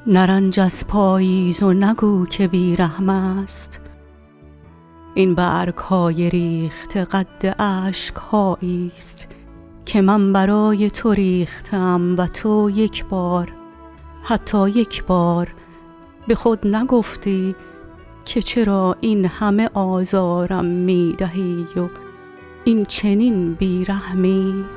نرنج از پاییز و نگو که بیرحم است، این برگ های ریخته قد اشک هایی است که من برای تو ریختم و تو یک بار، حتی یک بار به خود نگفتی که چرا این همه آزارم می دهی و این چنین بیرحمی.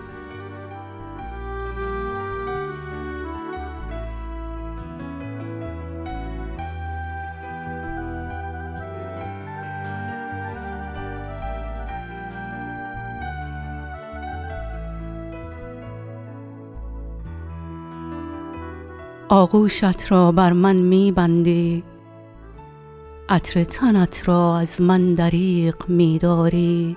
آغوشت را بر من می بندی، عطر تنت را از من دریغ می داری،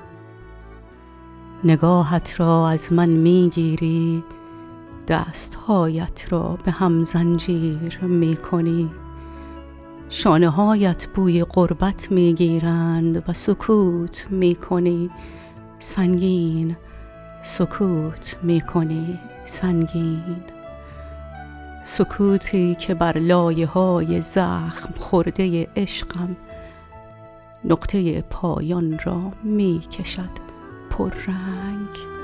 نگاهت را از من می گیری، دستهایت را به هم زنجیر می کنی، شانه هایت بوی غربت می گیرند و سکوت می کنی سنگین، سکوت می کنی سنگین، سکوتی که بر لایه های زخم خورده عشقم نقطه پایان را می کشد پررنگ.